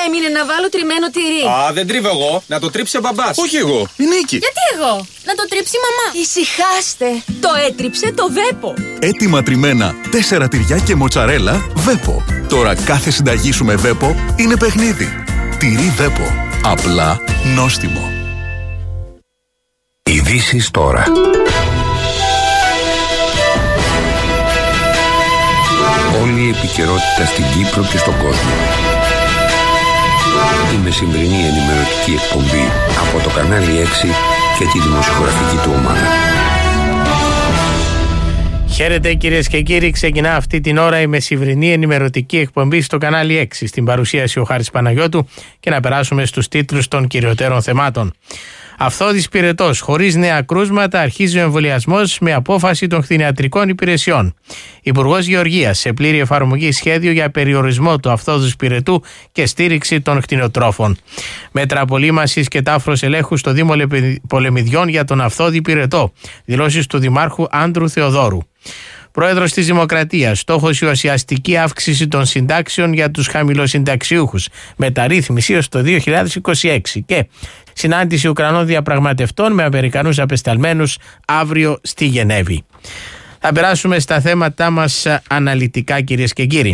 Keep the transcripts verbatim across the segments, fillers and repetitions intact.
έμεινε να βάλω τριμμένο τυρί. Α, δεν τρίβω εγώ. Να το τρίψει ο μπαμπάς. Όχι εγώ, η Νίκη. Γιατί εγώ? Να το τρίψει η μαμά. Ησυχάστε. Το έτριψε το Βέπο. Έτοιμα τριμμένα, τέσσερα τυριά και μοτσαρέλα, Βέπο. Τώρα κάθε συνταγή σου με Βέπο είναι παιχνίδι. Τυρί Βέπο. Απλά νόστιμο. Ειδήσεις τώρα. Όλη η επικαιρότητα στην Κύπρο και στον κόσμο. Η μεσημβρινή ενημερωτική εκπομπή από το κανάλι έξι και τη δημοσιογραφική του ομάδα. Χαίρετε κυρίες και κύριοι, ξεκινά αυτή την ώρα η μεσημβρινή ενημερωτική εκπομπή στο κανάλι έξι. Στην παρουσίαση ο Χάρης Παναγιώτου και να περάσουμε στους τίτλους των κυριωτέρων θεμάτων. Αυθόδης πυρετός, χωρίς νέα κρούσματα, αρχίζει ο εμβολιασμός με απόφαση των κτηνιατρικών υπηρεσιών. Υπουργός Γεωργίας σε πλήρη εφαρμογή σχέδιο για περιορισμό του αυθόδους πυρετού και στήριξη των κτηνοτρόφων. Μέτρα απολύμασης και τάφρος ελέγχου στο Δήμο Πολεμιδιών για τον αυθόδη πυρετό. Δηλώσεις του Δημάρχου Άντρου Θεοδόρου. Πρόεδρος της Δημοκρατίας, στόχος η ουσιαστική αύξηση των συντάξεων για τους χαμηλοσυνταξιούχους, μεταρρύθμιση έως το δύο χιλιάδες είκοσι έξι και συνάντηση Ουκρανών διαπραγματευτών με Αμερικανούς απεσταλμένους αύριο στη Γενέβη. Θα περάσουμε στα θέματά μας αναλυτικά, κυρίες και κύριοι.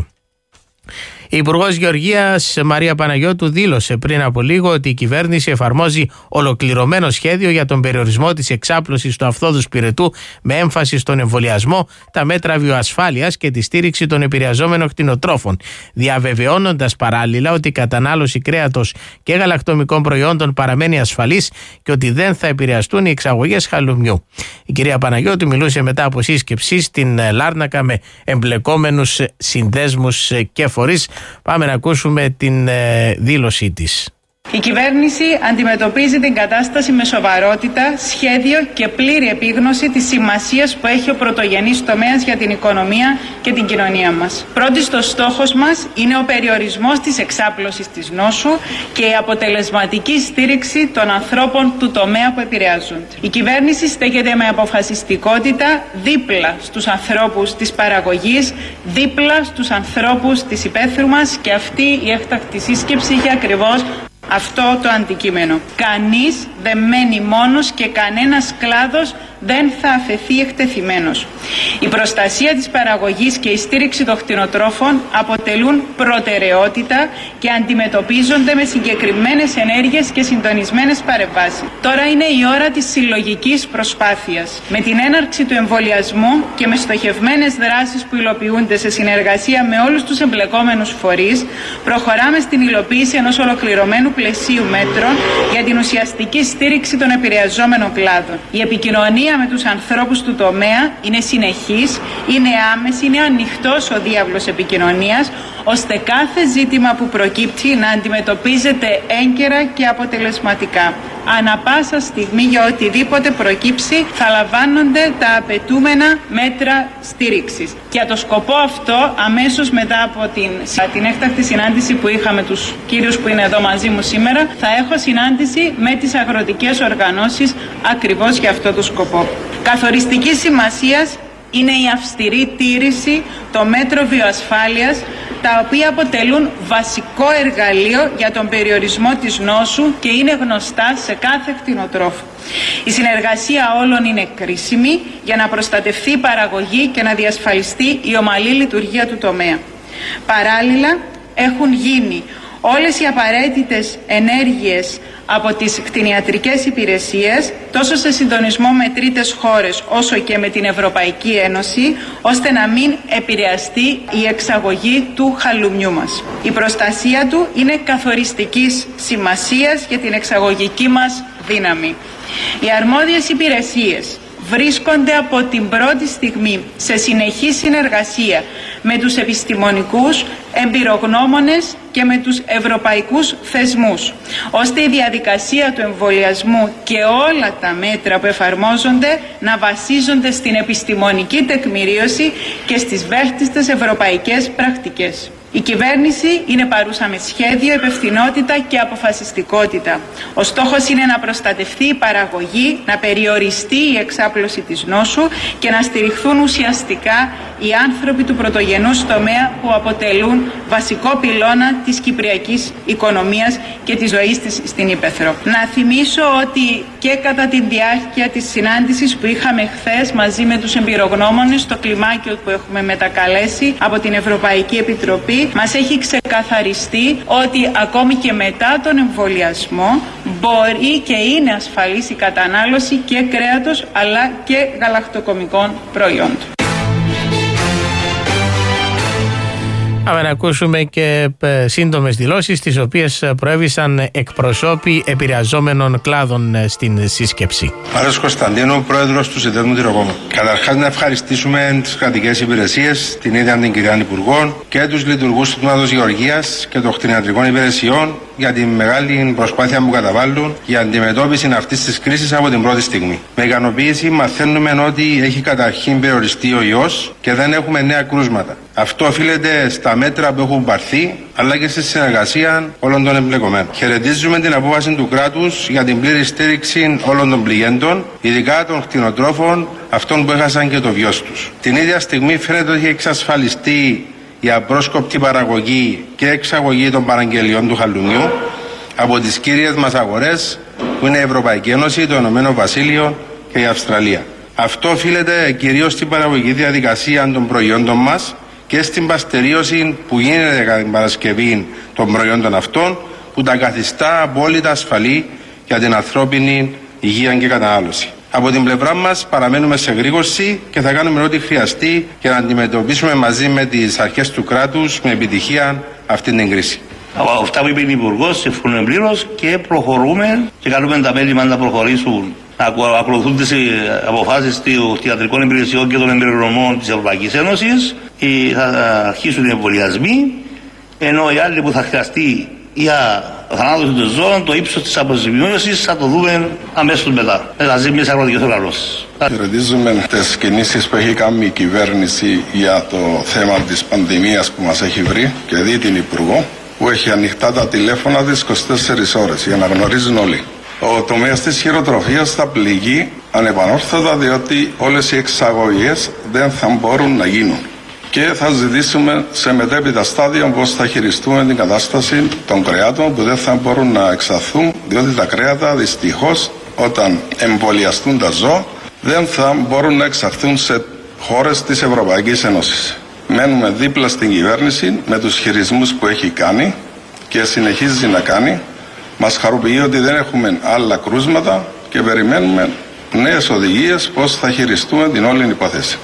Η Υπουργός Γεωργίας Μαρία Παναγιώτου δήλωσε πριν από λίγο ότι η κυβέρνηση εφαρμόζει ολοκληρωμένο σχέδιο για τον περιορισμό της εξάπλωσης του αυθόδους πυρετού με έμφαση στον εμβολιασμό, τα μέτρα βιοασφάλειας και τη στήριξη των επηρεαζόμενων κτηνοτρόφων, διαβεβαιώνοντας παράλληλα ότι η κατανάλωση κρέατος και γαλακτομικών προϊόντων παραμένει ασφαλής και ότι δεν θα επηρεαστούν οι εξαγωγές χαλουμιού. Η κυρία Παναγιώτου μιλούσε μετά από σύσκεψη στην Λάρνακα με εμπλεκόμενους συνδέσμους και φορείς. Πάμε να ακούσουμε την ε, δήλωσή της. Η κυβέρνηση αντιμετωπίζει την κατάσταση με σοβαρότητα, σχέδιο και πλήρη επίγνωση της σημασίας που έχει ο πρωτογενής τομέας για την οικονομία και την κοινωνία μας. Πρώτιστος στόχος μας είναι ο περιορισμός της εξάπλωσης της νόσου και η αποτελεσματική στήριξη των ανθρώπων του τομέα που επηρεάζονται. Η κυβέρνηση στέκεται με αποφασιστικότητα δίπλα στους ανθρώπους της παραγωγής, δίπλα στους ανθρώπους της υπαίθρου μας και αυτή η έκτακτη σύσκεψη είχε ακριβώς αυτό το αντικείμενο. Κανείς δεν μένει μόνος και κανένας κλάδος δεν θα αφαιθεί εκτεθειμένος. Η προστασία της παραγωγής και η στήριξη των κτηνοτρόφων αποτελούν προτεραιότητα και αντιμετωπίζονται με συγκεκριμένες ενέργειες και συντονισμένες παρεμβάσεις. Τώρα είναι η ώρα της συλλογικής προσπάθειας. Με την έναρξη του εμβολιασμού και με στοχευμένες δράσεις που υλοποιούνται σε συνεργασία με όλους τους εμπλεκόμενους φορείς, προχωράμε στην υλοποίηση ενός ολοκληρωμένου πλαισίου μέτρων για την ουσιαστική στήριξη των επηρεαζόμενων κλάδων. Η επικοινωνία με τους ανθρώπους του τομέα είναι συνεχής, είναι άμεση, είναι ανοιχτός ο διάβλος επικοινωνίας, ώστε κάθε ζήτημα που προκύπτει να αντιμετωπίζεται έγκαιρα και αποτελεσματικά. Ανα πάσα στιγμή για οτιδήποτε προκύψει θα λαμβάνονται τα απαιτούμενα μέτρα στήριξης. Για το σκοπό αυτό, αμέσως μετά από την, την έκτακτη συνάντηση που είχαμε τους κύριους που είναι εδώ μαζί μου σήμερα, θα έχω συνάντηση με τις αγροτικές οργανώσεις ακριβώς για αυτό το σκοπό. Καθοριστική σημασίας είναι η αυστηρή τήρηση των μέτρων βιοασφάλειας, τα οποία αποτελούν βασικό εργαλείο για τον περιορισμό της νόσου και είναι γνωστά σε κάθε κτηνοτρόφο. Η συνεργασία όλων είναι κρίσιμη για να προστατευτεί η παραγωγή και να διασφαλιστεί η ομαλή λειτουργία του τομέα. Παράλληλα, έχουν γίνει όλες οι απαραίτητες ενέργειες από τις κτηνιατρικές υπηρεσίες, τόσο σε συντονισμό με τρίτες χώρες όσο και με την Ευρωπαϊκή Ένωση, ώστε να μην επηρεαστεί η εξαγωγή του χαλουμιού μας. Η προστασία του είναι καθοριστικής σημασίας για την εξαγωγική μας δύναμη. Οι αρμόδιες υπηρεσίες βρίσκονται από την πρώτη στιγμή σε συνεχή συνεργασία με τους επιστημονικούς, εμπειρογνώμονες και με τους ευρωπαϊκούς θεσμούς, ώστε η διαδικασία του εμβολιασμού και όλα τα μέτρα που εφαρμόζονται να βασίζονται στην επιστημονική τεκμηρίωση και στις βέλτιστες ευρωπαϊκές πρακτικές. Η κυβέρνηση είναι παρούσα με σχέδιο, υπευθυνότητα και αποφασιστικότητα. Ο στόχος είναι να προστατευτεί η παραγωγή, να περιοριστεί η εξάπλωση της νόσου και να στηριχθούν ουσιαστικά οι άνθρωποι του πρωτογενούς τομέα που αποτελούν βασικό πυλώνα της κυπριακής οικονομίας και της ζωής της στην Ύπαιθρο. Να θυμίσω ότι και κατά τη διάρκεια της συνάντησης που είχαμε χθες μαζί με τους εμπειρογνώμονες στο κλιμάκιο που έχουμε μετακαλέσει από την Ευρωπαϊκή Επιτροπή, μας έχει ξεκαθαριστεί ότι ακόμη και μετά τον εμβολιασμό μπορεί και είναι ασφαλής η κατανάλωση και κρέατος αλλά και γαλακτοκομικών προϊόντων. Πάμε να ακούσουμε και σύντομες δηλώσεις τις οποίες προέβησαν εκπροσώποι επηρεαζόμενων κλάδων στην σύσκεψη. Άρης Κωνσταντίνου, πρόεδρος του Συνδέσμου Τυροκόμων. Καταρχάς να ευχαριστήσουμε τις κρατικές υπηρεσίες, την ίδια την κυρία Υπουργό και τους λειτουργούς του Τμήματος Γεωργίας και των κτηνιατρικών υπηρεσιών για τη μεγάλη προσπάθεια που καταβάλουν για αντιμετώπιση αυτής της κρίσης από την πρώτη στιγμή. Με ικανοποίηση μαθαίνουμε ότι έχει καταρχήν περιοριστεί ο ιός και δεν έχουμε νέα κρούσματα. Αυτό οφείλεται στα μέτρα που έχουν πάρθει, αλλά και στη συνεργασία όλων των εμπλεκομένων. Χαιρετίζουμε την απόφαση του κράτους για την πλήρη στήριξη όλων των πληγέντων, ειδικά των κτηνοτρόφων, αυτών που έχασαν και το βιός τους. Την ίδια στιγμή φαίνεται ότι έχει εξασφαλιστεί η απρόσκοπτη παραγωγή και εξαγωγή των παραγγελιών του χαλουμιού από τις κύριες μας αγορές, που είναι η Ευρωπαϊκή Ένωση, το Ηνωμένο Βασίλειο και η Αυστραλία. Αυτό οφείλεται κυρίως στην παραγωγική διαδικασία των προϊόντων μας και στην παστερίωση που γίνεται κατά την παρασκευή των προϊόντων αυτών, που τα καθιστά απόλυτα ασφαλή για την ανθρώπινη υγεία και κατανάλωση. Από την πλευρά μας παραμένουμε σε γρήγορση και θα κάνουμε ό,τι χρειαστεί για να αντιμετωπίσουμε μαζί με τις αρχές του κράτους με επιτυχία αυτή την κρίση. Από αυτά που είπε η Υπουργός, συμφωνούμε πλήρως και προχωρούμε και καλούμε τα μέλη μας να προχωρήσουν, να ακολουθούν τις αποφάσεις των κτηνιατρικών υπηρεσιών και των εμπειρογνωμών της Ευρωπαϊκής Ένωσης. Θα αρχίσουν οι εμβολιασμοί, ενώ οι άλλοι που θα χρειαστεί για θανάτωση των ζώων, το ύψος της αποζημίωσης θα το δούμε αμέσως μετά. Θα ζει μια αγροτική οργανώση. Χαιρετίζουμε τις κινήσεις που έχει κάνει η κυβέρνηση για το θέμα της πανδημίας που μας έχει βρει και δει την Υπουργό, που έχει ανοιχτά τα τηλέφωνα της είκοσι τέσσερις ώρες για να γνωρίζουν όλοι. Ο τομέας της χειροτροφίας θα πληγεί ανεπανόρθωτα, διότι όλες οι εξαγωγές δεν θα μπορούν να γίνουν. Και θα ζητήσουμε σε μετέπειτα στάδιο πώς θα χειριστούμε την κατάσταση των κρεάτων που δεν θα μπορούν να εξαχθούν, διότι τα κρέατα δυστυχώς όταν εμβολιαστούν τα ζώα δεν θα μπορούν να εξαχθούν σε χώρες της Ευρωπαϊκής Ένωσης. Μένουμε δίπλα στην κυβέρνηση με τους χειρισμούς που έχει κάνει και συνεχίζει να κάνει. Μας χαροποιεί ότι δεν έχουμε άλλα κρούσματα και περιμένουμε νέες οδηγίες πώς θα χειριστούμε την όλη υπόθεση.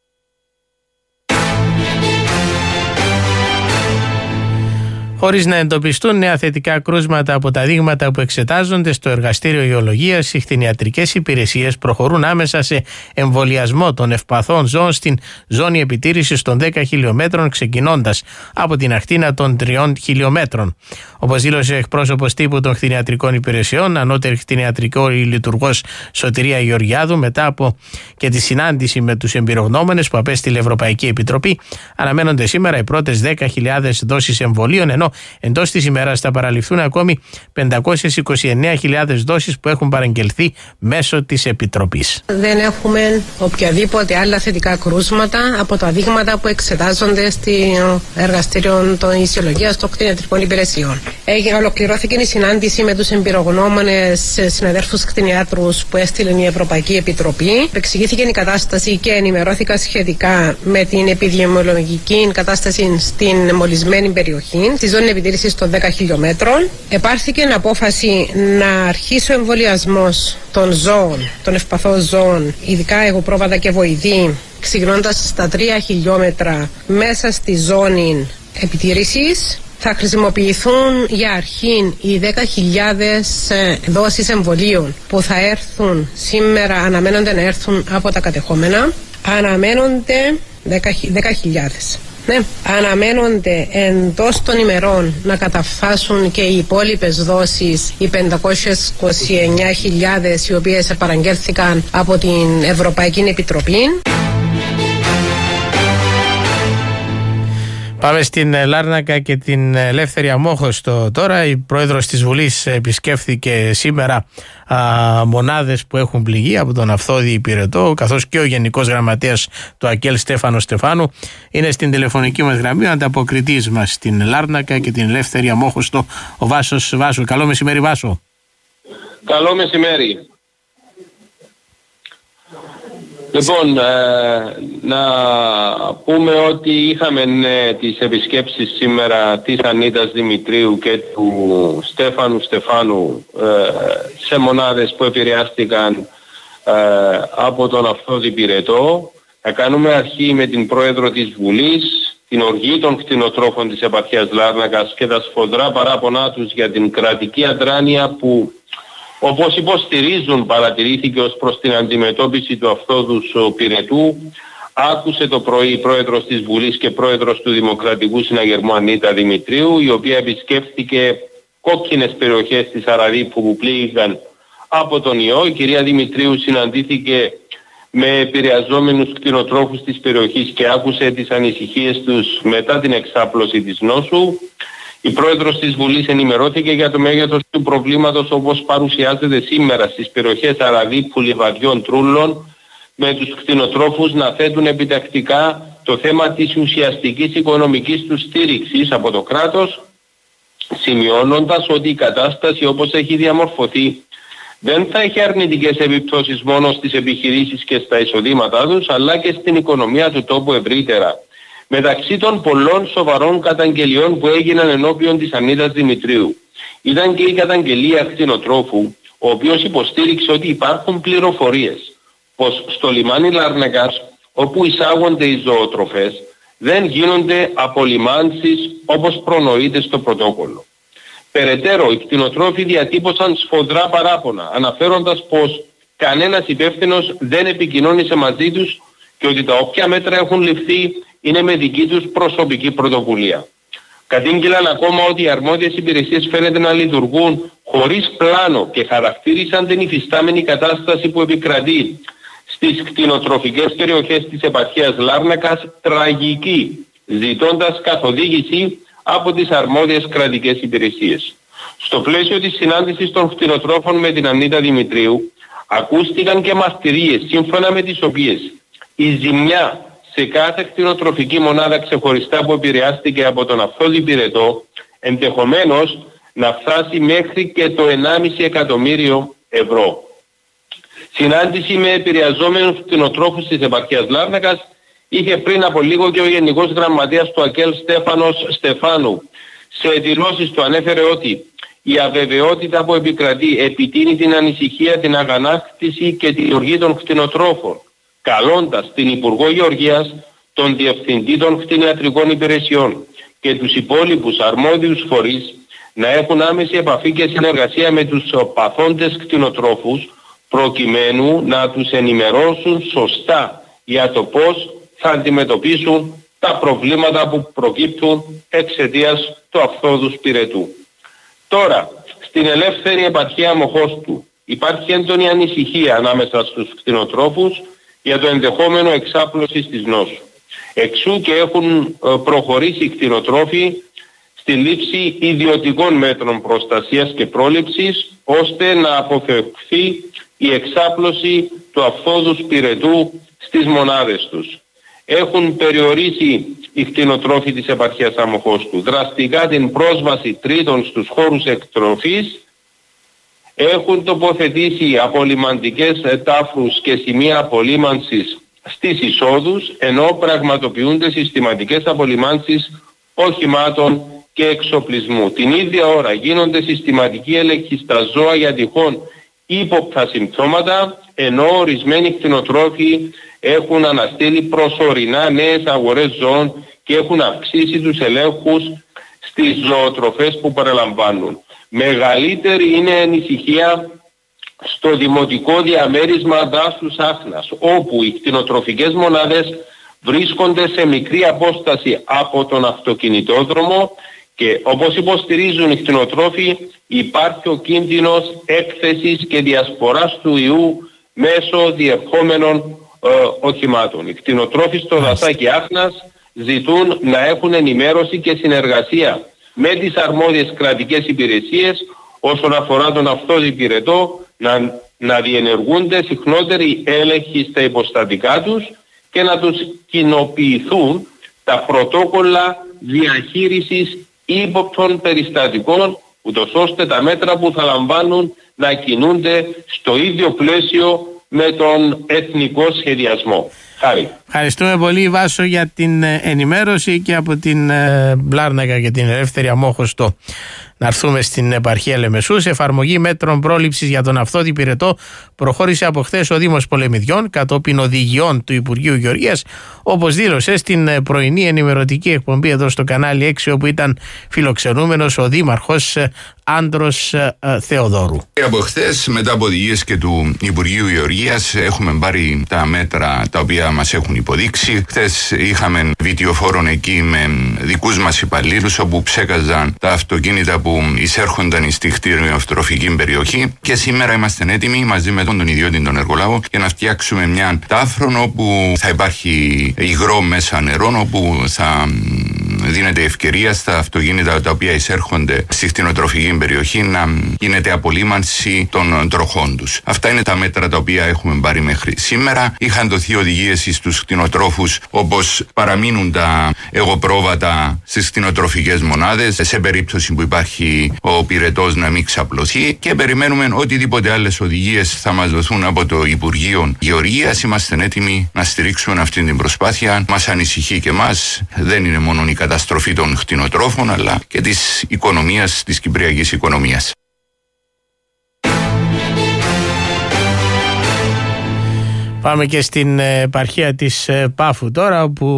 Χωρίς να εντοπιστούν νέα θετικά κρούσματα από τα δείγματα που εξετάζονται στο Εργαστήριο Ιολογίας, οι κτηνιατρικές υπηρεσίες προχωρούν άμεσα σε εμβολιασμό των ευπαθών ζώων στην ζώνη επιτήρησης των δέκα χιλιόμετρων, ξεκινώντας από την ακτίνα των τριών χιλιόμετρων. Όπως δήλωσε ο εκπρόσωπος τύπου των κτηνιατρικών υπηρεσιών, ανώτερη κτηνιατρικό λειτουργός Σωτηρία Γεωργιάδου, μετά από και τη συνάντηση με τους εμπειρογνώμονες που απέστειλε η Ευρωπαϊκή Επιτροπή, αναμένονται σήμερα οι πρώτες δέκα χιλιάδες δόσεις εμβολίων, ενώ εντός της ημέρας θα παραληφθούν ακόμη πεντακόσιες είκοσι εννέα χιλιάδες δόσεις που έχουν παραγγελθεί μέσω της Επιτροπής. Δεν έχουμε οποιαδήποτε άλλα θετικά κρούσματα από τα δείγματα που εξετάζονται στο Εργαστήριο της Ιολογίας των Κτηνιατρικών Υπηρεσιών. Έγινε, ολοκληρώθηκε η συνάντηση με τους εμπειρογνώμονες συναδέρφους κτηνιάτρους που έστειλε η Ευρωπαϊκή Επιτροπή. Εξηγήθηκε η κατάσταση και ενημερώθηκα σχετικά με την επιδημιολογική κατάσταση στην μολυσμένη περιοχή, στη ζώνη επιτήρησης των δέκα χιλιόμετρων. Επάρθηκε απόφαση να αρχίσει ο εμβολιασμός των ζώων, των ευπαθών ζώων, ειδικά εγωπρόβατα και βοηδή, ξεκινώντας στα τρία χιλιόμετρα μέσα στη ζώνη επιτήρησης. Θα χρησιμοποιηθούν για αρχήν οι δέκα χιλιάδες δόσεις εμβολίων που θα έρθουν σήμερα, αναμένονται να έρθουν από τα κατεχόμενα. Αναμένονται δέκα χιλιάδες. Ναι. Αναμένονται εντός των ημερών να καταφτάσουν και οι υπόλοιπες δόσεις, οι πεντακόσιες είκοσι εννέα χιλιάδες οι οποίες παραγγέλθηκαν από την Ευρωπαϊκή Επιτροπή. Πάμε στην Λάρνακα και την Ελεύθερη Αμόχωστο τώρα. Η πρόεδρος της Βουλής επισκέφθηκε σήμερα α, μονάδες που έχουν πληγεί από τον Αυθόδη Πυρετό, καθώς και ο Γενικός Γραμματέας του ΑΚΕΛ Στέφανος Στεφάνου είναι στην τηλεφωνική μας γραμμή, ο ανταποκριτής μας στην Λάρνακα και την Ελεύθερη Αμόχωστο, ο Βάσος Βάσου. Καλό μεσημέρι, Βάσο. Καλό μεσημέρι. Λοιπόν, ε, να πούμε ότι είχαμε ναι, τις επισκέψεις σήμερα της Ανίτας Δημητρίου και του Στέφανου Στεφάνου ε, σε μονάδες που επηρεάστηκαν ε, από τον Αυθόδη Πυρετό. Θα κάνουμε αρχή με την πρόεδρο της Βουλής, την οργή των κτηνοτρόφων της επαρχίας Λάρνακας και τα σφοδρά παράπονά τους για την κρατική αδράνεια που, όπως υποστηρίζουν, παρατηρήθηκε ως προς την αντιμετώπιση του Αυθόδου Πυρετού. Άκουσε το πρωί η πρόεδρος της Βουλής και πρόεδρος του Δημοκρατικού Συναγερμού Ανίτα Δημητρίου, η οποία επισκέφθηκε κόκκινες περιοχές της Αραδίπου που πλήγηκαν από τον ιό. Η κυρία Δημητρίου συναντήθηκε με επηρεαζόμενους κτηνοτρόφους της περιοχής και άκουσε τις ανησυχίες τους μετά την εξάπλωση της νόσου. Η πρόεδρος της Βουλής ενημερώθηκε για το μέγεθος του προβλήματος όπως παρουσιάζεται σήμερα στις περιοχές Αραδίπου, Λιβαδιών, Τρούλων, με τους κτηνοτρόφους να θέτουν επιτακτικά το θέμα της ουσιαστικής οικονομικής τους στήριξης από το κράτος, σημειώνοντας ότι η κατάσταση όπως έχει διαμορφωθεί δεν θα έχει αρνητικές επιπτώσεις μόνο στις επιχειρήσεις και στα εισοδήματά τους, αλλά και στην οικονομία του τόπου ευρύτερα. Μεταξύ των πολλών σοβαρών καταγγελιών που έγιναν ενώπιον της Ανίτας Δημητρίου ήταν και η καταγγελία κτηνοτρόφου, ο οποίος υποστήριξε ότι υπάρχουν πληροφορίες πως στο λιμάνι Λάρνακας, όπου εισάγονται οι ζωοτροφές, δεν γίνονται απολυμάνσεις όπως προνοείται στο πρωτόκολλο. Περαιτέρω, οι κτηνοτρόφοι διατύπωσαν σφοδρά παράπονα, αναφέροντας πως κανένας υπεύθυνος δεν επικοινώνησε μαζί τους και ότι τα όποια μέτρα έχουν ληφθεί είναι με δική τους προσωπική πρωτοβουλία. Κατήγγειλαν ακόμα ότι οι αρμόδιες υπηρεσίες φαίνεται να λειτουργούν χωρίς πλάνο και χαρακτήρισαν την υφιστάμενη κατάσταση που επικρατεί στις κτηνοτροφικές περιοχές της επαρχίας Λάρνακας τραγική, ζητώντας καθοδήγηση από τις αρμόδιες κρατικές υπηρεσίες. Στο πλαίσιο της συνάντησης των κτηνοτρόφων με την Ανίτα Δημητρίου ακούστηκαν και μαρτυρίες σύμφωνα με τις οποίες η ζημιά σε κάθε κτηνοτροφική μονάδα ξεχωριστά που επηρεάστηκε από τον Αυθόδη Πυρετό ενδεχομένως να φτάσει μέχρι και το ενάμιση εκατομμύριο ευρώ. Συνάντηση με επηρεαζόμενους κτηνοτρόφους της επαρχίας Λάρνακας είχε πριν από λίγο και ο Γενικός Γραμματέας του ΑΚΕΛ Στέφανος Στεφάνου. Σε δηλώσεις του ανέφερε ότι η αβεβαιότητα που επικρατεί επιτείνει την ανησυχία, την αγανάκτηση και την οργή των κτηνοτρόφων, καλώντας την Υπουργό Γεωργίας, τον Διευθυντή των Κτηνιατρικών Υπηρεσιών και τους υπόλοιπους αρμόδιους φορείς να έχουν άμεση επαφή και συνεργασία με τους παθόντες κτηνοτρόφους, προκειμένου να τους ενημερώσουν σωστά για το πώς θα αντιμετωπίσουν τα προβλήματα που προκύπτουν εξαιτίας του Αυθόδου Πυρετού. Τώρα, στην ελεύθερη επαρχία Αμοχώστου υπάρχει έντονη ανησυχία ανάμεσα στους κτηνοτρόφους για το ενδεχόμενο εξάπλωσης της νόσου. Εξού και έχουν προχωρήσει οι κτηνοτρόφοι στη λήψη ιδιωτικών μέτρων προστασίας και πρόληψης, ώστε να αποφευχθεί η εξάπλωση του Αυθόδου Πυρετού στις μονάδες τους. Έχουν περιορίσει οι κτηνοτρόφοι της επαρχίας Αμοχώστου δραστικά την πρόσβαση τρίτων στους χώρους εκτροφής, έχουν τοποθετήσει απολυμαντικές τάφρους και σημεία απολύμανσης στις εισόδους, ενώ πραγματοποιούνται συστηματικές απολυμάνσεις οχημάτων και εξοπλισμού. Την ίδια ώρα γίνονται συστηματικοί έλεγχοι στα ζώα για τυχόν ύποπτα συμπτώματα, ενώ ορισμένοι κτηνοτρόφοι έχουν αναστείλει προσωρινά νέες αγορές ζώων και έχουν αυξήσει τους ελέγχους στις ζωοτροφές που παραλαμβάνουν. Μεγαλύτερη είναι η ανησυχία στο δημοτικό διαμέρισμα δάσους Άχνας, όπου οι κτηνοτροφικές μονάδες βρίσκονται σε μικρή απόσταση από τον αυτοκινητόδρομο και όπως υποστηρίζουν οι κτηνοτρόφοι υπάρχει ο κίνδυνος έκθεσης και διασποράς του ιού μέσω διερχόμενων ε, οχημάτων. Οι κτηνοτρόφοι στο δασάκι Άχνας ζητούν να έχουν ενημέρωση και συνεργασία με τις αρμόδιες κρατικές υπηρεσίες όσον αφορά τον αυτόδη πυρετό, να, να διενεργούνται συχνότεροι έλεγχοι στα υποστατικά τους και να τους κοινοποιηθούν τα πρωτόκολλα διαχείρισης ύποπτων περιστατικών, ούτως ώστε τα μέτρα που θα λαμβάνουν να κινούνται στο ίδιο πλαίσιο με τον εθνικό σχεδιασμό. Χάρη. Ευχαριστούμε πολύ, Βάσο, για την ενημέρωση και από την Λάρνακα και την Ελεύθερη Αμόχωστο. Να έρθουμε στην επαρχία Λεμεσούς. Εφαρμογή μέτρων πρόληψης για τον αυτόδη πυρετό προχώρησε από χθες ο Δήμος Πολεμιδιών κατόπιν οδηγιών του Υπουργείου Γεωργίας, όπως δήλωσε στην πρωινή ενημερωτική εκπομπή εδώ στο κανάλι έξι, όπου ήταν φιλοξενούμενος ο Δήμαρχος Άντρος Θεοδόρου. Από χθες, μετά από οδηγίες και του Υπουργείου Γεωργίας, έχουμε πάρει τα μέτρα τα οποία μας έχουν υποδείξει. Χθες είχαμε βιτιοφόρων εκεί με δικούς μας υπαλλήλους, όπου ψέκαζαν τα αυτοκίνητα που εισέρχονταν στη κτηριοτροφική περιοχή, και σήμερα είμαστε έτοιμοι μαζί με τον ιδιώτη τον εργολάβο για να φτιάξουμε μια τάφρον όπου θα υπάρχει υγρό μέσα νερό, όπου θα δίνεται ευκαιρία στα αυτοκίνητα τα οποία εισέρχονται στη κτηνοτροφική περιοχή να γίνεται απολύμανση των τροχών τους. Αυτά είναι τα μέτρα τα οποία έχουμε πάρει μέχρι σήμερα. Είχαν δοθεί οδηγίες στους κτηνοτρόφους, όπως παραμείνουν τα εγωπρόβατα στις κτηνοτροφικές μονάδες σε περίπτωση που υπάρχει ο πυρετός να μην ξαπλωθεί, και περιμένουμε οτιδήποτε άλλες οδηγίες θα μας δοθούν από το Υπουργείο Γεωργίας. Είμαστε έτοιμοι να στηρίξουμε αυτή την προσπάθεια. Μας ανησυχεί και μας, δεν είναι μόνο η καταστροφή των κτηνοτρόφων, αλλά και της οικονομίας, της κυπριακής οικονομίας. Πάμε και στην επαρχία της Πάφου τώρα, όπου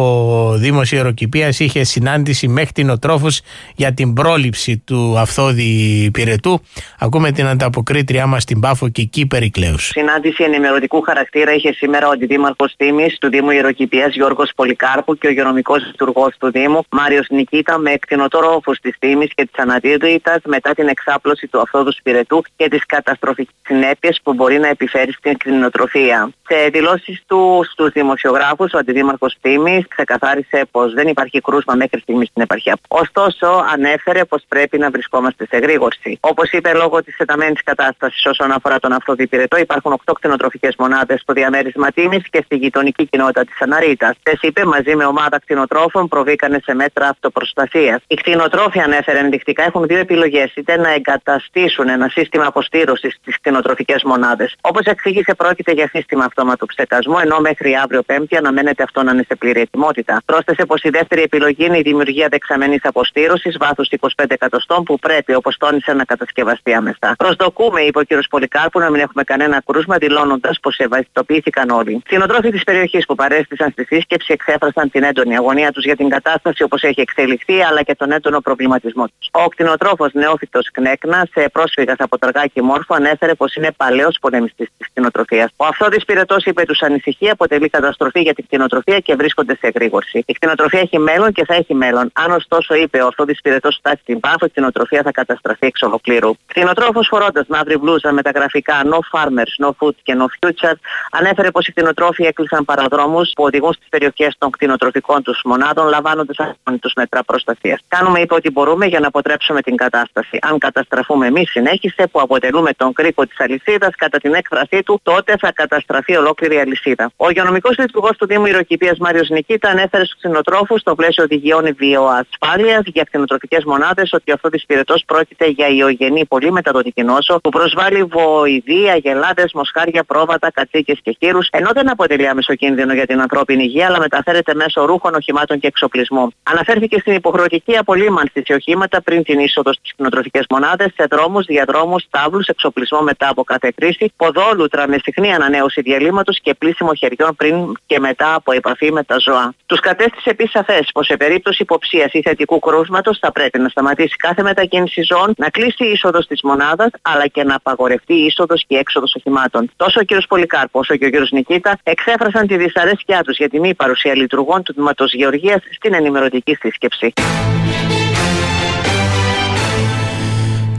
ο Δήμος Ιεροκηπείας είχε συνάντηση με κτηνοτρόφους για την πρόληψη του αυθόδη πυρετού. Ακούμε την ανταποκρίτριά μας στην Πάφο, Κική Περικλέους. Συνάντηση ενημερωτικού χαρακτήρα είχε σήμερα ο Αντιδήμαρχος Τίμης του Δήμου Ιεροκηπείας Γιώργος Πολυκάρπου και ο υγειονομικός λειτουργός του Δήμου Μάριος Νικίτα με κτηνοτρόφους της Τίμης και της Ανατήρητας μετά την εξάπλωση του αυθόδου πυρετού και τις καταστροφικές συνέπειες που μπορεί να επιφέρει στην κτηνοτροφία. Σε δηλώσεις του στους δημοσιογράφους, ο Αντιδήμαρχος Τίμης ξεκαθάρισε πως δεν υπάρχει κρούσμα μέχρι στιγμής στην επαρχία. Ωστόσο, ανέφερε πως πρέπει να βρισκόμαστε σε εγρήγορση. Όπως είπε, λόγω της εταμένης κατάστασης όσον αφορά τον αυθόδη πυρετό, υπάρχουν οκτώ κτηνοτροφικές μονάδες στο διαμέρισμα Τίμης και στη γειτονική κοινότητα της Αναρίτας. Τες είπε, μαζί με ομάδα κτηνοτρόφων προβήκανε σε μέτρα αυτοπροστασίας. Οι κτηνοτρόφοι, ανέφερε ενδεικτικά, έχουν δύο επιλογές: είτε να εγκαταστήσουν ένα σύστημα αποστήρωσης στις κτηνοτροφικές μονάδες. Όπως εξήγησε, πρόκειται για σύστημα αυτόματου ψεκασμού, ενώ μέχρι αύριο Πέμπτη αναμένεται αυτό να είναι σε πλήρη ετοιμότητα. Πρόσθεσε πως η δεύτερη επιλογή είναι η δημιουργία δεξαμενής αποστήρωσης βάθους είκοσι πέντε εκατοστών που πρέπει, όπως τόνισε, να κατασκευαστεί άμεσα. Προσδοκούμε, είπε ο κ. Πολυκάρπου, να μην έχουμε κανένα κρούσμα, δηλώνοντας πως ευαισθητοποιήθηκαν όλοι. Κτηνοτρόφοι της περιοχής που παρέστησαν στη σύσκεψη εξέφρασαν την έντονη αγωνία τους για την κατάσταση όπως έχει εξελιχθεί, αλλά και τον έντονο προβληματισμό τους. Ο κτηνοτρόφος Νεόφυτος Κνέκνα, σε πρόσφυγας από το Αργάκι Μόρφο, ανέφερε πως είναι παλαιός πολεμιστής της κτηνοτροφίας. Ο αυθόδης πυρετός, είπε, τους ανησυχεί, αποτελεί καταστροφή για την κτηνοτροφία και βρίσκονται σε εγρήγορση. Η κτηνοτροφία έχει μέλλον και θα έχει μέλλον. Αν ωστόσο, είπε, ο αυθόδης πυρετός φτάσει στην Πάφο, η κτηνοτροφία θα καταστραφεί εξ ολοκλήρου. Κτηνοτρόφος, φορώντας μαύρη μπλούζα με τα γραφικά No Farmers, No Food και No Future, ανέφερε πως οι κτηνοτρόφοι έκλεισαν παραδρόμους που οδηγούν στις περιοχές των κτηνοτροφικών τους μονάδων, λαμβάνοντας τους μέτρα προστασίας. Κάνουμε, είπε, ό,τι μπορούμε για να αποτρέψουμε την κατάσταση. Αν καταστραφούμε εμείς, συνέχισε, που αποτελούμε τον κρίκο της αλυσίδας, κατά την έκφρασή του, τότε θα καταστραφεί ολόκληρη αλυσίδα. Ο υγειονομικός λειτουργός του Δήμου Ιεροκηπείας Μάριος Νικίτα ανέφερε στους κτηνοτρόφους, στο πλαίσιο οδηγιών βιοασφάλειας για κτηνοτροφικές μονάδες, ότι ο αυθόδης πυρετός πρόκειται για ιογενή πολύ μεταδοτική νόσο που προσβάλλει βοηδή, αγελάδες, μοσχάρια, πρόβατα, κατσίκες και χείρους, ενώ δεν αποτελεί άμεσο κίνδυνο για την ανθρώπινη υγεία, αλλά μεταφέρεται μέσω ρούχων, οχημάτων και εξοπλισμού. Αναφέρθηκε στην υποχρεωτική απολύμανση σε οχήματα πριν την είσοδο στις κτηνοτροφικές μονάδες, σε δρόμους, διαδρόμους, τάβλους, εξοπλισμό μετά από κάθε κρίση, ποδόλουτρα με συχνή ανανέωση διαλύματος και πλύσιμο χεριών πριν και μετά από επαφή με τα ζώα. Τους κατέστησε επίσης σαφές πως σε περίπτωση υποψίας ή θετικού κρούσματος θα πρέπει να σταματήσει κάθε μετακίνηση ζώων, να κλείσει η είσοδος της μονάδας, αλλά και να απαγορευτεί η είσοδος και η έξοδος οχημάτων. Τόσο ο κ. Πολυκάρπου όσο και ο κ. Νικίτα εξέφρασαν τη δυσαρέσκειά τους για τη μη παρουσία λειτουργών του Τμήματος Γεωργίας στην ενημερωτική σύσκεψη.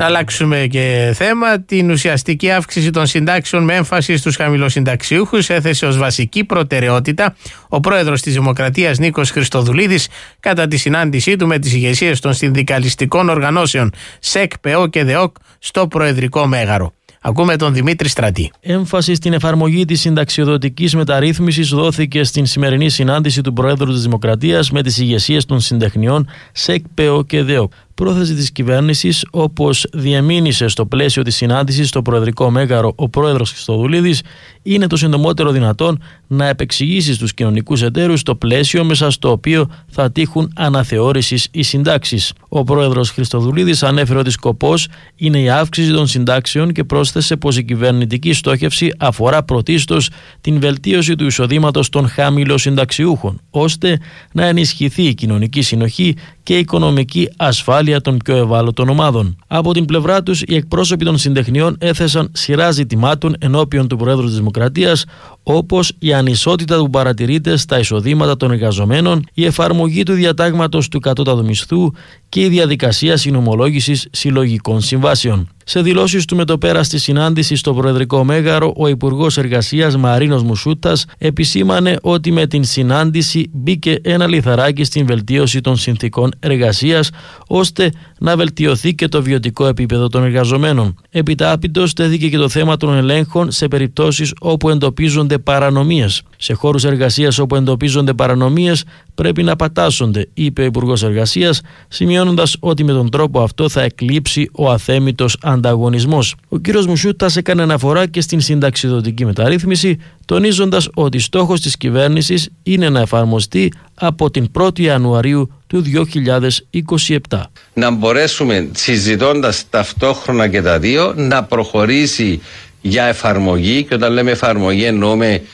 Να αλλάξουμε και θέμα. Την ουσιαστική αύξηση των συντάξεων με έμφαση στους χαμηλοσυνταξιούχους έθεσε ως βασική προτεραιότητα ο πρόεδρος της Δημοκρατίας Νίκος Χριστοδουλίδης κατά τη συνάντησή του με τις ηγεσίες των συνδικαλιστικών οργανώσεων ΣΕΚ, ΠΕΟ και ΔΕΟΚ στο Προεδρικό Μέγαρο. Ακούμε τον Δημήτρη Στρατή. Έμφαση στην εφαρμογή της συνταξιοδοτικής μεταρρύθμισης δόθηκε στην σημερινή συνάντηση του Προέδρου της Δημοκρατίας με τις ηγεσίες των συντεχνιών ΣΕΚ, ΠΕΟ και ΔΕΟΚ. Πρόθεση της κυβέρνησης, όπως διεμήνυσε στο πλαίσιο της συνάντησης στο Προεδρικό Μέγαρο ο πρόεδρος Χριστοδουλίδης, είναι το συντομότερο δυνατόν να επεξηγήσει στους κοινωνικούς εταίρους το πλαίσιο μέσα στο οποίο θα τύχουν αναθεώρησης οι συντάξεις. Ο πρόεδρος Χριστοδουλίδης ανέφερε ότι σκοπός είναι η αύξηση των συντάξεων και πρόσθεσε πως η κυβερνητική στόχευση αφορά πρωτίστως την βελτίωση του εισοδήματος των χαμηλοσυνταξιούχων, ώστε να ενισχυθεί η κοινωνική συνοχή και η οικονομική ασφάλεια των πιο ευάλωτων ομάδων. Από την πλευρά τους, οι εκπρόσωποι των συντεχνιών έθεσαν σειρά ζητημάτων ενώπιον του Προέδρου της Δημοκρατίας, όπως η ανισότητα που παρατηρείται στα εισοδήματα των εργαζομένων, η εφαρμογή του διατάγματος του κατώτατου μισθού και η διαδικασία συνομολόγησης συλλογικών συμβάσεων. Σε δηλώσεις του με το πέρας της συνάντησης στο Προεδρικό Μέγαρο, ο Υπουργός Εργασίας Μαρίνος Μουσούτας επισήμανε ότι με την συνάντηση μπήκε ένα λιθαράκι στην βελτίωση των συνθήκων εργασίας, ώστε να βελτιωθεί και το βιωτικό επίπεδο των εργαζομένων. Επιτάπητος τέθηκε και το θέμα των ελέγχων σε περιπτώσεις όπου εντοπίζονται παρανομίες. Σε χώρους εργασίας όπου εντοπίζονται παρανομίες πρέπει να πατάσσονται, είπε ο Υπουργός Εργασίας, σημειώνοντας ότι με τον τρόπο αυτό θα εκλείψει ο αθέμητος ανταγωνισμός. Ο κ. Μουσούτας έκανε αναφορά και στην συνταξιδοτική μεταρρύθμιση, τονίζοντας ότι στόχος της κυβέρνησης είναι να εφαρμοστεί από την πρώτη Ιανουαρίου του δύο χιλιάδες είκοσι επτά. Να μπορέσουμε, συζητώντας ταυτόχρονα και τα δύο, να προχωρήσει για εφαρμογή, και όταν λέμε εφαρμογή εννοούμε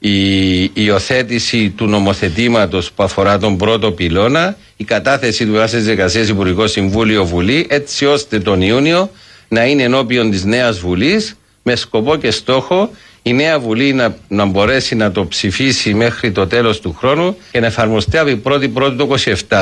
η υιοθέτηση του νομοθετήματος που αφορά τον πρώτο πυλώνα, η κατάθεση του Βάσης Δικασίας Υπουργικό Συμβούλιο Βουλή, έτσι ώστε τον Ιούνιο να είναι ενώπιον της νέας Βουλής, με σκοπό και στόχο η νέα Βουλή να, να μπορέσει να το ψηφίσει μέχρι το τέλος του χρόνου και να εφαρμοστεί από την πρώτη Πρώτη του είκοσι επτά.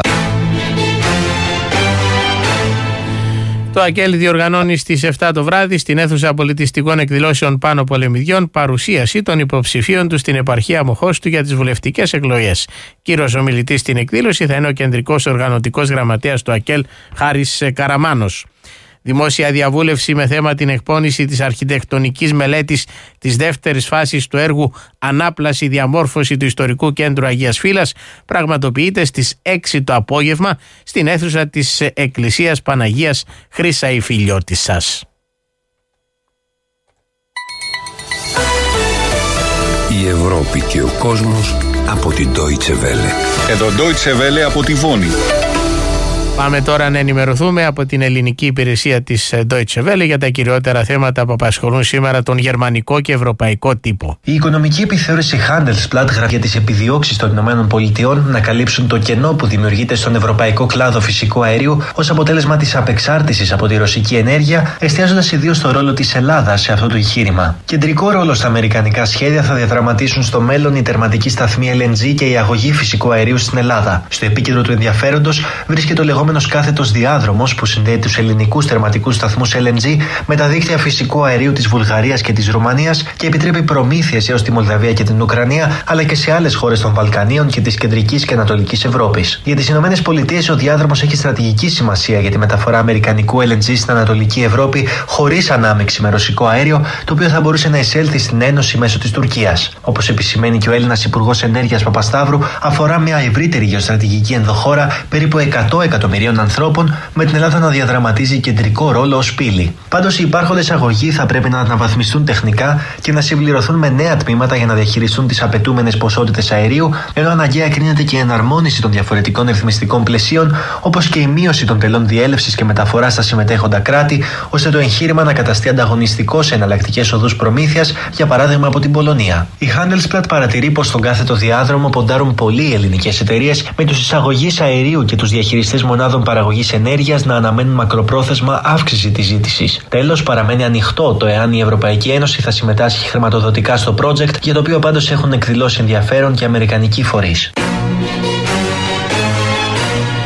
Το ΑΚΕΛ διοργανώνει στις επτά το βράδυ στην αίθουσα πολιτιστικών εκδηλώσεων Πάνο Πολεμιδιών παρουσίαση των υποψηφίων του στην επαρχία Μοχώστου για τις βουλευτικές εκλογές. Κύριος ομιλητής στην εκδήλωση θα είναι ο κεντρικός οργανωτικός γραμματέας του ΑΚΕΛ Χάρης Καραμάνος. Δημόσια διαβούλευση με θέμα την εκπόνηση της αρχιτεκτονικής μελέτης της δεύτερης φάσης του έργου «Ανάπλαση διαμόρφωση του Ιστορικού Κέντρου Αγίας Φύλας» πραγματοποιείται στις έξι το απόγευμα στην αίθουσα της Εκκλησίας Παναγίας Χρυσαϊφιλιώτισσας. Η Ευρώπη και ο κόσμος από την Deutsche Welle. Εδώ Deutsche Welle από τη Βόνη. Πάμε τώρα να ενημερωθούμε από την ελληνική υπηρεσία της Deutsche Welle για τα κυριότερα θέματα που απασχολούν σήμερα τον γερμανικό και ευρωπαϊκό τύπο. Η οικονομική επιθεώρηση Handelsblatt γράφει για τις επιδιώξεις των ΗΠΑ να καλύψουν το κενό που δημιουργείται στον ευρωπαϊκό κλάδο φυσικού αερίου ως αποτέλεσμα της απεξάρτησης από τη ρωσική ενέργεια, εστιάζοντας ιδίως στο ρόλο της Ελλάδας σε αυτό το εγχείρημα. Κεντρικό ρόλο στα αμερικανικά σχέδια θα διαδραματίσουν στο μέλλον η τερματική σταθμή ελ εν τζι και η αγωγή φυσικού αερίου στην Ελλάδα. Στο επίκεντρο του ενδιαφέροντος βρίσκεται το λεγόμενος κάθετος διάδρομος που συνδέει τους ελληνικούς τερματικούς σταθμούς ελ εν τζι με τα δίκτυα φυσικού αερίου της Βουλγαρίας και της Ρουμανίας και επιτρέπει προμήθειες έως τη Μολδαβία και την Ουκρανία, αλλά και σε άλλες χώρες των Βαλκανίων και της κεντρικής και ανατολικής Ευρώπης. Για τις ΗΠΑ ο διάδρομος έχει στρατηγική σημασία για τη μεταφορά αμερικανικού ελ εν τζι στην Ανατολική Ευρώπη χωρίς ανάμειξη με ρωσικό αέριο, το οποίο θα μπορούσε να εισέλθει στην Ένωση μέσω της Τουρκίας. Όπως επισημαίνει και ο Έλληνας Υπουργός Ενέργειας Παπασταύρου, αφορά μια ευρύτερη γεωστρατηγική ενδοχώρα περίπου εκατό εκατομμυρίων ανθρώπων, με την Ελλάδα να διαδραματίζει κεντρικό ρόλο ως πύλη. Πάντως, οι υπάρχοντες αγωγοί θα πρέπει να αναβαθμιστούν τεχνικά και να συμπληρωθούν με νέα τμήματα για να διαχειριστούν τις απαιτούμενες ποσότητες αερίου, ενώ αναγκαία κρίνεται και η εναρμόνιση των διαφορετικών ρυθμιστικών πλαισίων, όπως και η μείωση των τελών διέλευσης και μεταφοράς στα συμμετέχοντα κράτη, ώστε το εγχείρημα να καταστεί ανταγωνιστικό σε εναλλακτικές οδούς προμήθειας, για παράδειγμα από την Πολωνία. Η Handelsblatt παρατηρεί πως στον κάθετο διάδρομο ποντάρουν πολλοί ελληνικές εταιρείες, με τους εισαγωγείς αερίου και τους διαχειριστές μονάδων παραγωγής ενέργειας να αναμένουν μακροπρόθεσμα αύξηση της ζήτησης. Τέλος, παραμένει ανοιχτό το εάν η Ευρωπαϊκή Ένωση θα συμμετάσχει χρηματοδοτικά στο project, για το οποίο πάντως έχουν εκδηλώσει ενδιαφέρον και αμερικανικοί φορείς.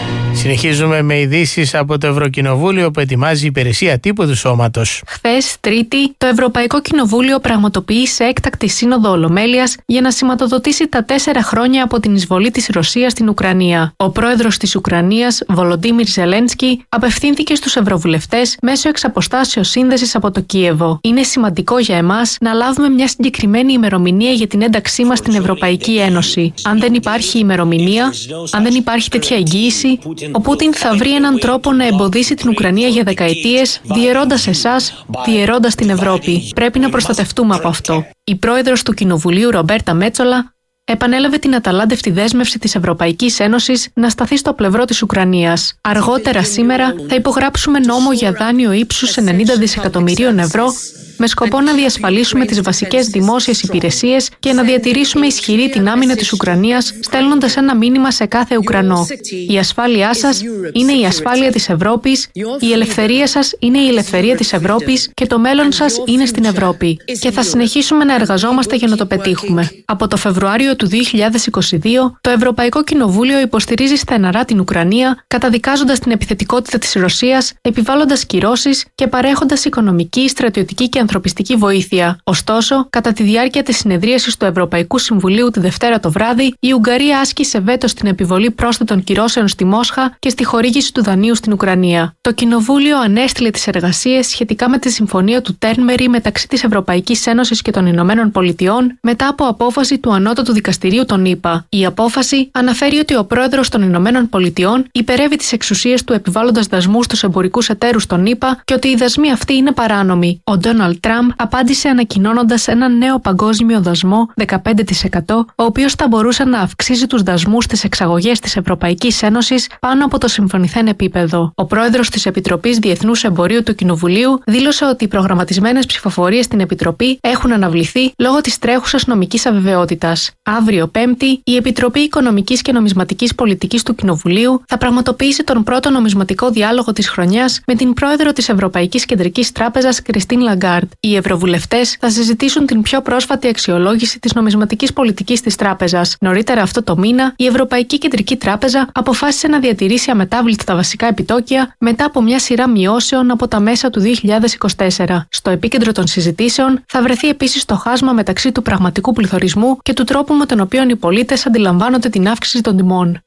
Συνεχίζουμε με ειδήσεις από το Ευρωκοινοβούλιο που ετοιμάζει η υπηρεσία τύπου του σώματος. Χθες, Τρίτη, το Ευρωπαϊκό Κοινοβούλιο πραγματοποιεί σε έκτακτη σύνοδο Ολομέλειας για να σηματοδοτήσει τα τέσσερα χρόνια από την εισβολή της Ρωσίας στην Ουκρανία. Ο πρόεδρος της Ουκρανίας, Βολοντίμιρ Ζελένσκι, απευθύνθηκε στους ευρωβουλευτές μέσω εξαποστάσεως σύνδεσης από το Κίεβο. Είναι σημαντικό για εμάς να λάβουμε μια συγκεκριμένη ημερομηνία για την ένταξή μας στην Ευρωπαϊκή Ένωση. Αν δεν υπάρχει ημερομηνία, αν δεν υπάρχει τέτοια εγγύηση, ο Πούτιν θα βρει έναν τρόπο να εμποδίσει την Ουκρανία για δεκαετίες, διαιρώντας εσάς, διαιρώντας την Ευρώπη. Πρέπει να προστατευτούμε από αυτό. Η πρόεδρος του Κοινοβουλίου, Ρομπέρτα Μέτσολα, επανέλαβε την αταλάντευτη δέσμευση της Ευρωπαϊκής Ένωσης να σταθεί στο πλευρό της Ουκρανίας. Αργότερα σήμερα θα υπογράψουμε νόμο για δάνειο ύψους ενενήντα δισεκατομμυρίων ευρώ με σκοπό να διασφαλίσουμε τις βασικές δημόσιες υπηρεσίες και να διατηρήσουμε ισχυρή την άμυνα της Ουκρανίας, στέλνοντας ένα μήνυμα σε κάθε Ουκρανό. Η ασφάλειά σας είναι η ασφάλεια της Ευρώπης, η ελευθερία σας είναι η ελευθερία της Ευρώπης και το μέλλον σας είναι στην Ευρώπη. Και θα συνεχίσουμε να εργαζόμαστε για να το πετύχουμε. Από το Φεβρουάριο του δύο χιλιάδες είκοσι δύο, το Ευρωπαϊκό Κοινοβούλιο υποστηρίζει στεναρά την Ουκρανία, καταδικάζοντας την επιθετικότητα της Ρωσίας, επιβάλλοντας κυρώσεις και παρέχοντας οικονομική, στρατιωτική και ανθρωπιστική βοήθεια. Ωστόσο, κατά τη διάρκεια της συνεδρίασης του Ευρωπαϊκού Συμβουλίου τη Δευτέρα το βράδυ, η Ουγγαρία άσκησε βέτο στην επιβολή πρόσθετων κυρώσεων στη Μόσχα και στη χορήγηση του δανείου στην Ουκρανία. Το Κοινοβούλιο ανέστειλε τις εργασίες σχετικά με τη συμφωνία του Τέρνμερι μεταξύ της Ευρωπαϊκής Ένωσης και των Ηνωμένων Πολιτειών μετά από απόφαση του Ανώτατου Δικαστηρίου των ΗΠΑ. Η απόφαση αναφέρει ότι ο πρόεδρος των Ηνωμένων Πολιτειών υπερεύει τις εξουσίες του επιβάλλοντας δασμούς στους εμπορικούς εταίρους των ΗΠΑ και ότι οι δασμοί αυτοί είναι παράνομοι. Ο Ντόναλντ Τραμπ απάντησε ανακοινώνοντας έναν νέο παγκόσμιο δασμό δεκαπέντε τοις εκατό, ο οποίος θα μπορούσε να αυξήσει τους δασμούς στις εξαγωγές της Ευρωπαϊκής Ένωσης πάνω από το συμφωνηθέν επίπεδο. Ο πρόεδρος της Επιτροπής Διεθνούς Εμπορίου του Κοινοβουλίου δήλωσε ότι οι προγραμματισμένες ψηφοφορίες στην Επιτροπή έχουν αναβληθεί λόγω της τρέχουσας νομικής αβεβαιότητας. Αύριο Πέμπτη, η Επιτροπή Οικονομικής και Νομισματικής Πολιτικής του Κοινοβουλίου θα πραγματοποιήσει τον πρώτο νομισματικό διάλογο της χρονιάς με την πρόεδρο της Ευρωπαϊκής Κεντρικής Τράπεζας, Κριστίν Λαγκάρντ. Οι ευρωβουλευτές θα συζητήσουν την πιο πρόσφατη αξιολόγηση της νομισματικής πολιτικής της τράπεζας. Νωρίτερα αυτό το μήνα, η Ευρωπαϊκή Κεντρική Τράπεζα αποφάσισε να διατηρήσει αμετάβλητα τα βασικά επιτόκια μετά από μια σειρά μειώσεων από τα μέσα του δύο χιλιάδες είκοσι τέσσερα. Στο επίκεντρο των συζητήσεων θα βρεθεί επίσης το χάσμα μεταξύ του πραγματικού πληθωρισμού και του τρόπου με τον οποίο οι πολίτες αντιλαμβάνονται την αύξηση των τιμών.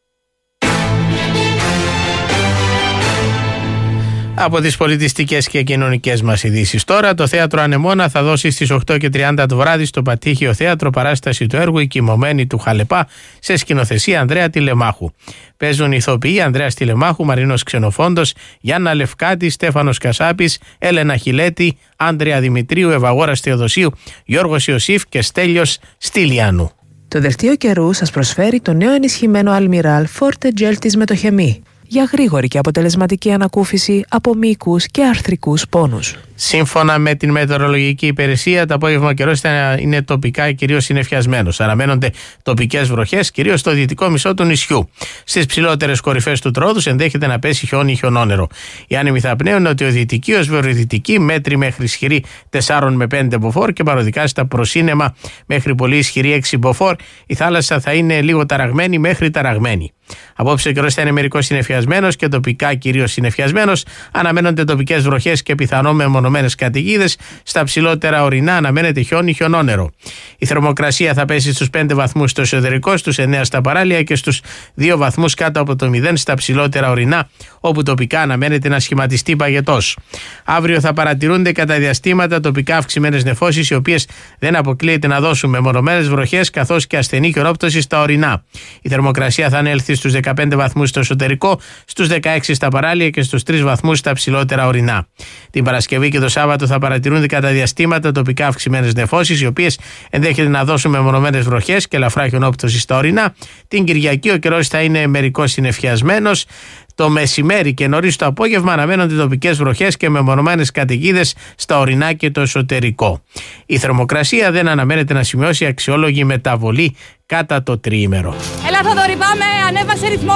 Από τις πολιτιστικές και κοινωνικές μας ειδήσεις τώρα, το Θέατρο Ανεμόνα θα δώσει στις οκτώ και τριάντα το βράδυ στο Πατήχιο Θέατρο παράσταση του έργου «Η Κοιμωμένη του Χαλεπά» σε σκηνοθεσία Ανδρέα Τηλεμάχου. Παίζουν ηθοποιοί Ανδρέας Τηλεμάχου, Μαρίνος Ξενοφόντος, Γιάννα Λευκάτη, Στέφανος Κασάπης, Έλενα Χιλέτη, Άντρεα Δημητρίου, Ευαγόρας Θεοδοσίου, Γιώργος Ιωσήφ και Στέλιος Στυλιανού. Το δελτίο καιρού σας προσφέρει το νέο ενισχυμένο Almiral Forte Gel της Μετοχεμή για γρήγορη και αποτελεσματική ανακούφιση από μυϊκούς και αρθρικούς πόνους. Σύμφωνα με την μετεωρολογική υπηρεσία, το απόγευμα καιρός είναι τοπικά κυρίως συννεφιασμένος. Αναμένονται τοπικές βροχές, κυρίως στο δυτικό μισό του νησιού. Στις ψηλότερες κορυφές του Τρόδους ενδέχεται να πέσει χιόνι ή χιονόνερο. Οι άνεμοι θα πνέουν νοτιοδυτική ως βορειοδυτική, μέτρη μέχρι ισχυρή τέσσερα με πέντε μποφόρ και παροδικά στα προσύννεμα μέχρι πολύ ισχυρή έξι μποφόρ. Η θάλασσα θα είναι λίγο ταραγμένη μέχρι ταραγμένη. Απόψε ο καιρός θα είναι μερικώς συννεφιασμένος και τοπικά κυρίως συννεφιασμένος. Αναμένονται τοπικές βροχές και πιθανό μεμονωμένες καταιγίδες. Στα ψηλότερα ορεινά αναμένεται χιόνι ή χιονόνερο. Η θερμοκρασία θα πέσει στους πέντε βαθμούς στο εσωτερικό, στους εννέα στα παράλια και στους δύο βαθμούς κάτω από το μηδέν στα ψηλότερα ορεινά, όπου τοπικά αναμένεται να σχηματιστεί παγετός. Αύριο θα παρατηρούνται κατά διαστήματα τοπικά αυξημένες νεφώσεις, οι οποίες δεν αποκλείεται να δώσουν μεμονωμένες βροχές καθώς και ασθενή χιονόπτωση στα ορεινά. Η θερμοκρασία θα ανέλθει στους δεκαπέντε βαθμούς στο εσωτερικό, στους δεκαέξι στα παράλια και στους τρεις βαθμούς στα ψηλότερα ορεινά. Την Παρασκευή και το Σάββατο θα παρατηρούνται κατά διαστήματα τοπικά αυξημένες νεφώσεις, οι οποίες ενδέχεται να δώσουν μεμονωμένες βροχές και ελαφρά χιονόπτωση στα ορεινά. Την Κυριακή ο καιρός θα είναι μερικώς συννεφιασμένος. Το μεσημέρι και νωρίς το απόγευμα αναμένονται τοπικές βροχές και μεμονωμένες καταιγίδες στα ορεινά και το εσωτερικό. Η θερμοκρασία δεν αναμένεται να σημειώσει αξιόλογη μεταβολή κατά το τριήμερο. Έλα Θοδωρή, πάμε, ανέβασε ρυθμό.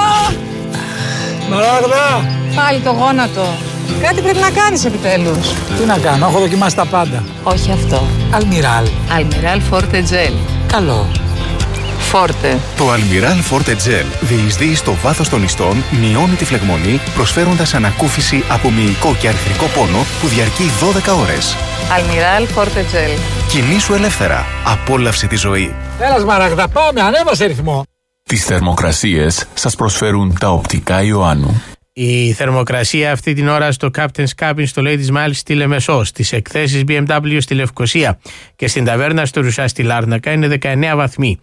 Μαράγδα! Πάλι το γόνατο. Κάτι πρέπει να κάνεις επιτέλους. Τι να κάνω, έχω δοκιμάσει τα πάντα. Όχι αυτό. Almiral. Almiral Forte Gel. Καλό. Φόρτε. Το Αλμιράλ Φόρτε Τζέλ διεισδύει στο βάθος των ιστών, μειώνει τη φλεγμονή, προσφέροντας ανακούφιση από μυϊκό και αρθρικό πόνο που διαρκεί δώδεκα ώρες. Αλμιράλ Φόρτε Τζέλ. Κινήσου ελεύθερα. Απόλαυσε τη ζωή. Έλα Σμαράγδα, πάμε, ανέβασε ρυθμό. Τις θερμοκρασίες σας προσφέρουν τα οπτικά Ιωάννου. Η θερμοκρασία αυτή την ώρα στο Captain's Cabin στο Ladies Mile στη Λεμεσό, στις εκθέσεις μπι εμ ντάμπλιου στη Λευκοσία και στην ταβέρνα στο Ρουσά στη Λάρνακα είναι δεκαεννέα βαθμοί.